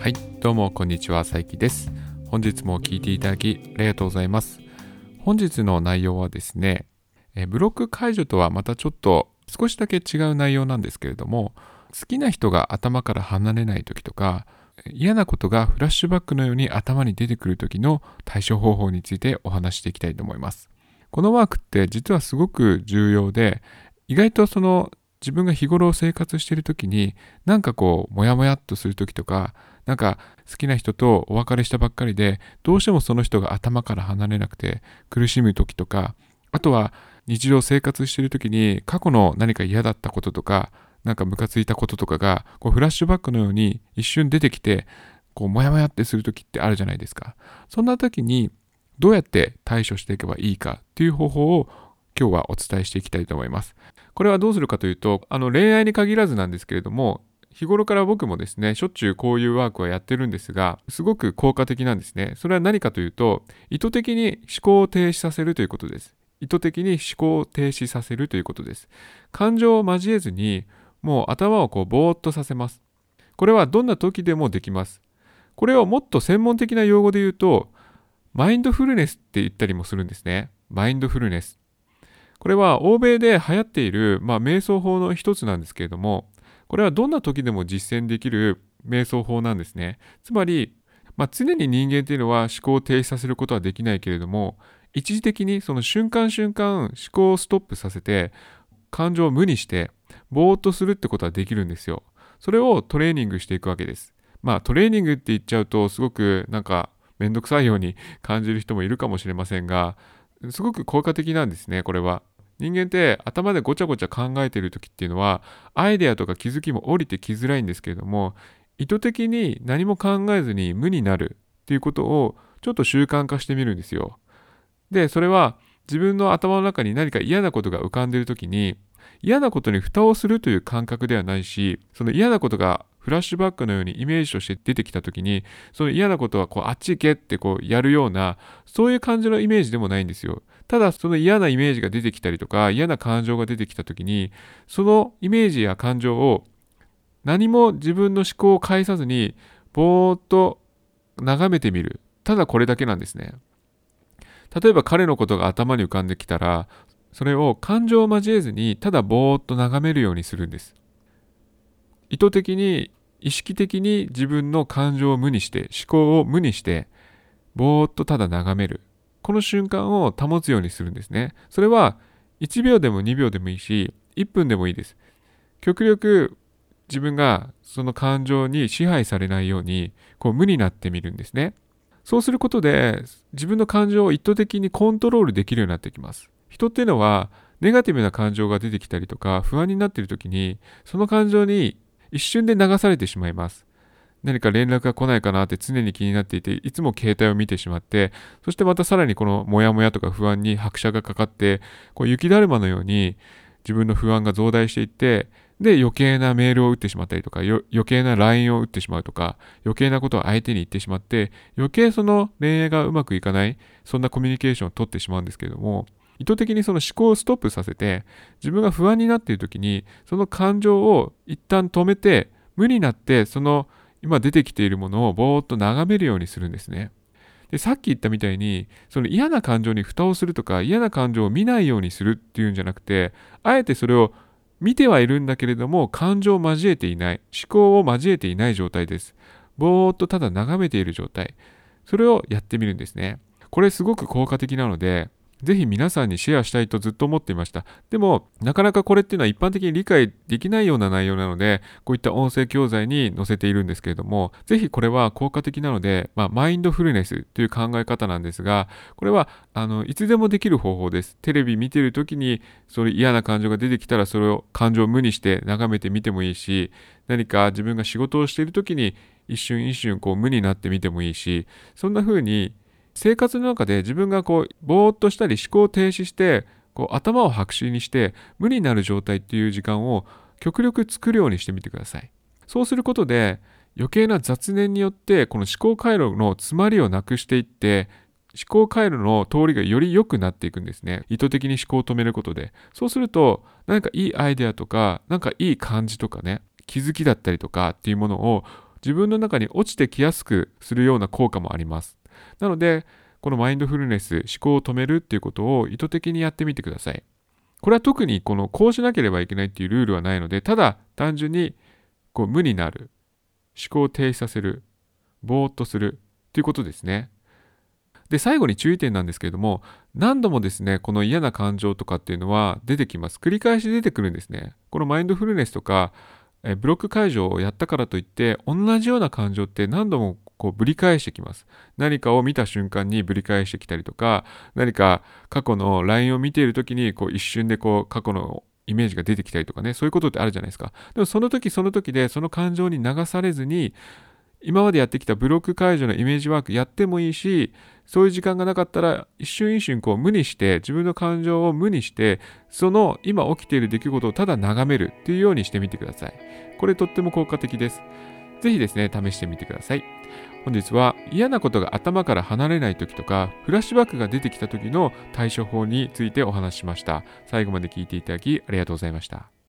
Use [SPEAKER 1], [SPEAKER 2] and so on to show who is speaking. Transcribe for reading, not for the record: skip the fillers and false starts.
[SPEAKER 1] はい、どうもこんにちは、さいきです。本日も聞いていただきありがとうございます。本日の内容はですね、ブロック解除とはまたちょっと少しだけ違う内容なんですけれども、好きな人が頭から離れない時とか、嫌なことがフラッシュバックのように頭に出てくる時の対処方法についてお話していきたいと思います。このワークって実はすごく重要で、意外と自分が日頃生活している時にモヤモヤっとする時とか、好きな人とお別れしたばっかりでどうしてもその人が頭から離れなくて苦しむ時とか、あとは日常生活している時に過去の何か嫌だったこととか、ムカついたこととかがフラッシュバックのように一瞬出てきて、モヤモヤってする時ってあるじゃないですか。そんな時にどうやって対処していけばいいかっていう方法を今日はお伝えしていきたいと思います。これはどうするかというと、恋愛に限らずなんですけれども、日頃から僕もですね、しょっちゅうこういうワークはやってるんですが、すごく効果的なんですね。それは何かというと、意図的に思考を停止させるということです。意図的に思考を停止させるということです。感情を交えずに、もう頭をぼーっとさせます。これはどんな時でもできます。これをもっと専門的な用語で言うと、マインドフルネスって言ったりもするんですね。マインドフルネス。これは欧米で流行っている、瞑想法の一つなんですけれども、これはどんな時でも実践できる瞑想法なんですね。つまり、常に人間というのは思考を停止させることはできないけれども、一時的にその瞬間瞬間思考をストップさせて、感情を無にして、ぼーっとするってことはできるんですよ。それをトレーニングしていくわけです。トレーニングって言っちゃうと、すごくめんどくさいように感じる人もいるかもしれませんが、すごく効果的なんですね、これは。人間って頭でごちゃごちゃ考えている時っていうのは、アイデアとか気づきも降りてきづらいんですけれども、意図的に何も考えずに無になるっていうことをちょっと習慣化してみるんですよ。で、それは自分の頭の中に何か嫌なことが浮かんでいる時に、嫌なことに蓋をするという感覚ではないし、その嫌なことがフラッシュバックのようにイメージとして出てきた時に、その嫌なことはあっち行けってやるような、そういう感じのイメージでもないんですよ。ただその嫌なイメージが出てきたりとか、嫌な感情が出てきた時に、そのイメージや感情を何も自分の思考を介さずにぼーっと眺めてみる。ただこれだけなんですね。例えば彼のことが頭に浮かんできたら、それを感情を交えずにただぼーっと眺めるようにするんです。意図的に意識的に自分の感情を無にして、思考を無にしてぼーっとただ眺める。この瞬間を保つようにするんですね。それは1秒でも2秒でもいいし、1分でもいいです。極力自分がその感情に支配されないように無になってみるんですね。そうすることで自分の感情を意図的にコントロールできるようになってきます。人っていうのはネガティブな感情が出てきたりとか不安になっている時に、その感情に一瞬で流されてしまいます。何か連絡が来ないかなって常に気になっていて、いつも携帯を見てしまって、そしてまたさらにこのモヤモヤとか不安に拍車がかかって、雪だるまのように自分の不安が増大していって、で余計なメールを打ってしまったりとか、余計な LINE を打ってしまうとか、余計なことを相手に言ってしまって、余計その恋愛がうまくいかない、そんなコミュニケーションを取ってしまうんですけれども、意図的にその思考をストップさせて、自分が不安になっている時に、その感情を一旦止めて、無になって、その今出てきているものをぼーっと眺めるようにするんですね。で、さっき言ったみたいに、その嫌な感情に蓋をするとか、嫌な感情を見ないようにするっていうんじゃなくて、あえてそれを見てはいるんだけれども、感情を交えていない、思考を交えていない状態です。ぼーっとただ眺めている状態。それをやってみるんですね。これすごく効果的なので、ぜひ皆さんにシェアしたいとずっと思っていました。でも、なかなかこれっていうのは一般的に理解できないような内容なので、こういった音声教材に載せているんですけれども、ぜひこれは効果的なので、マインドフルネスという考え方なんですが、これはいつでもできる方法です。テレビ見ている時に、それ嫌な感情が出てきたら、それを感情を無にして眺めてみてもいいし、何か自分が仕事をしている時に、一瞬一瞬無になってみてもいいし、そんな風に生活の中で自分がぼーっとしたり思考を停止して頭を白紙にして無になる状態っていう時間を極力作るようにしてみてください。そうすることで余計な雑念によってこの思考回路の詰まりをなくしていって、思考回路の通りがより良くなっていくんですね。意図的に思考を止めることで。そうすると何かいいアイデアとかいい感じとかね、気づきだったりとかっていうものを自分の中に落ちてきやすくするような効果もあります。なので、このマインドフルネス、思考を止めるっていうことを意図的にやってみてください。これは特にこうしなければいけないっていうルールはないので、ただ単純に無になる、思考を停止させる、ぼーっとするということですね。で、最後に注意点なんですけれども、何度もですね、この嫌な感情とかっていうのは出てきます。繰り返し出てくるんですね。このマインドフルネスとか、ブロック解除をやったからといって、同じような感情って何度もぶり返してきます。何かを見た瞬間にぶり返してきたりとか、何か過去の LINE を見ているときに一瞬で過去のイメージが出てきたりとかね、そういうことってあるじゃないですか。でもその時その時でその感情に流されずに、今までやってきたブロック解除のイメージワークやってもいいし、そういう時間がなかったら一瞬一瞬無にして、自分の感情を無にして、その今起きている出来事をただ眺めるっていうようにしてみてください。これとっても効果的です。ぜひですね、試してみてください。本日は嫌なことが頭から離れない時とか、フラッシュバックが出てきた時の対処法についてお話ししました。最後まで聞いていただきありがとうございました。